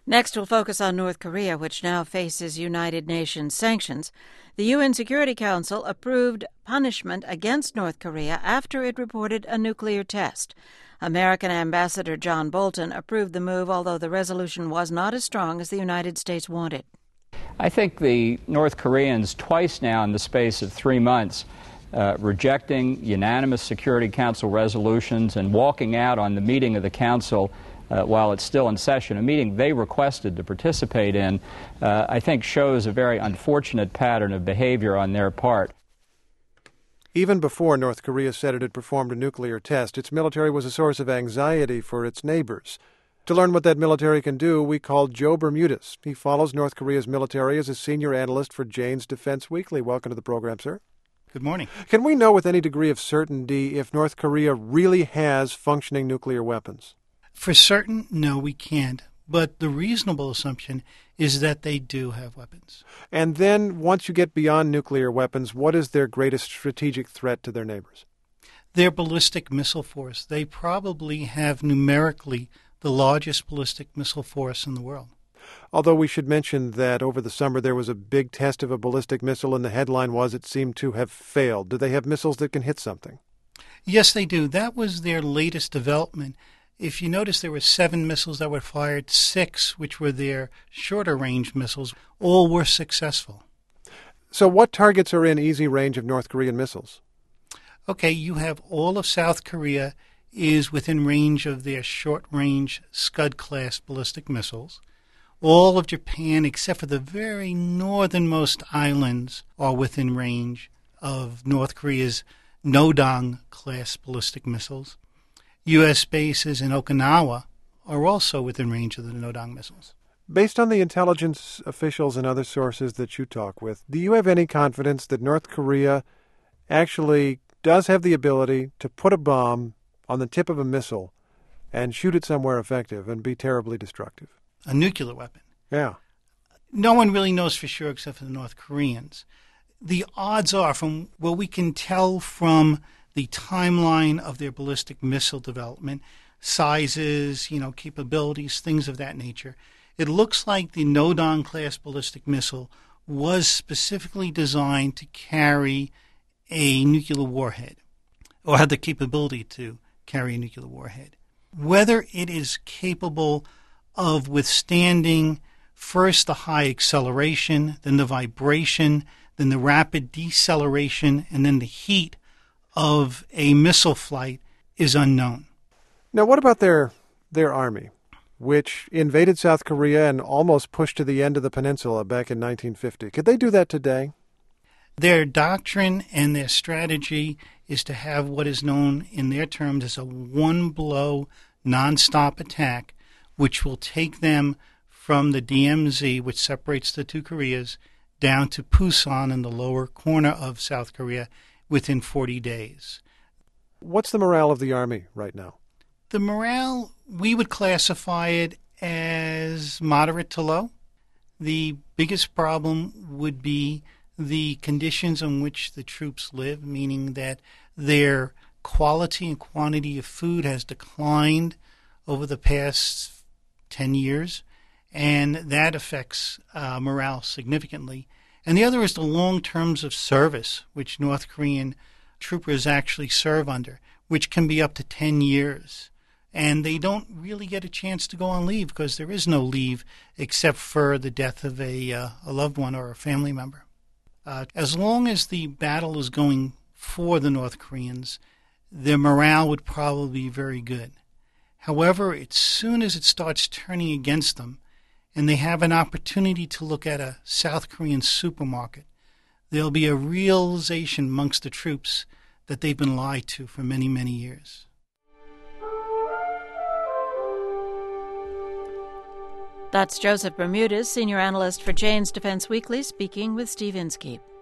Next, we'll focus on North Korea, which now faces United Nations sanctions. The UN Security Council approved punishment against North Korea after it reported a nuclear test. American Ambassador John Bolton approved the move, although the resolution was not as strong as the United States wanted. I think the North Koreans, twice now in the space of 3 months, rejecting unanimous Security Council resolutions and walking out on the meeting of the Council while it's still in session, a meeting they requested to participate in, I think shows a very unfortunate pattern of behavior on their part. Even before North Korea said it had performed a nuclear test, its military was a source of anxiety for its neighbors. To learn what that military can do, we called Joe Bermudez. He follows North Korea's military as a senior analyst for Jane's Defense Weekly. Welcome to the program, sir. Good morning. Can we know with any degree of certainty if North Korea really has functioning nuclear weapons? For certain, no, we can't. But the reasonable assumption is that they do have weapons. And then, once you get beyond nuclear weapons, what is their greatest strategic threat to their neighbors? Their ballistic missile force. They probably have numerically the largest ballistic missile force in the world. Although we should mention that over the summer there was a big test of a ballistic missile, and the headline was it seemed to have failed. Do they have missiles that can hit something? Yes, they do. That was their latest development. If you notice, there were 7 missiles that were fired, 6 which were their shorter-range missiles. All were successful. So what targets are in easy range of North Korean missiles? Okay, you have all of South Korea is within range of their short-range Scud-class ballistic missiles. All of Japan, except for the very northernmost islands, are within range of North Korea's Nodang-class ballistic missiles. U.S. bases in Okinawa are also within range of the Nodang missiles. Based on the intelligence officials and other sources that you talk with, do you have any confidence that North Korea actually does have the ability to put a bomb on the tip of a missile and shoot it somewhere effective and be terribly destructive? A nuclear weapon. Yeah. No one really knows for sure except for the North Koreans. The odds are, from what we can tell from the timeline of their ballistic missile development, sizes, capabilities, things of that nature, it looks like the Nodang-class ballistic missile was specifically designed to carry a nuclear warhead, or had the capability to carry a nuclear warhead. Whether it is capable of withstanding first the high acceleration, then the vibration, then the rapid deceleration, and then the heat of a missile flight is unknown. Now, what about their army, which invaded South Korea and almost pushed to the end of the peninsula back in 1950? Could they do that today? Their doctrine and their strategy is to have what is known in their terms as a one-blow, nonstop attack, which will take them from the DMZ, which separates the two Koreas, down to Pusan in the lower corner of South Korea within 40 days. What's the morale of the Army right now? The morale, we would classify it as moderate to low. The biggest problem would be the conditions in which the troops live, meaning that their quality and quantity of food has declined over the past 10 years, and that affects morale significantly. And the other is the long terms of service, which North Korean troopers actually serve under, which can be up to 10 years. And they don't really get a chance to go on leave because there is no leave except for the death of a loved one or a family member. As long as the battle is going for the North Koreans, their morale would probably be very good. However, as soon as it starts turning against them, and they have an opportunity to look at a South Korean supermarket, there'll be a realization amongst the troops that they've been lied to for many, many years. That's Joseph Bermudez, senior analyst for Jane's Defense Weekly, speaking with Steve Inskeep.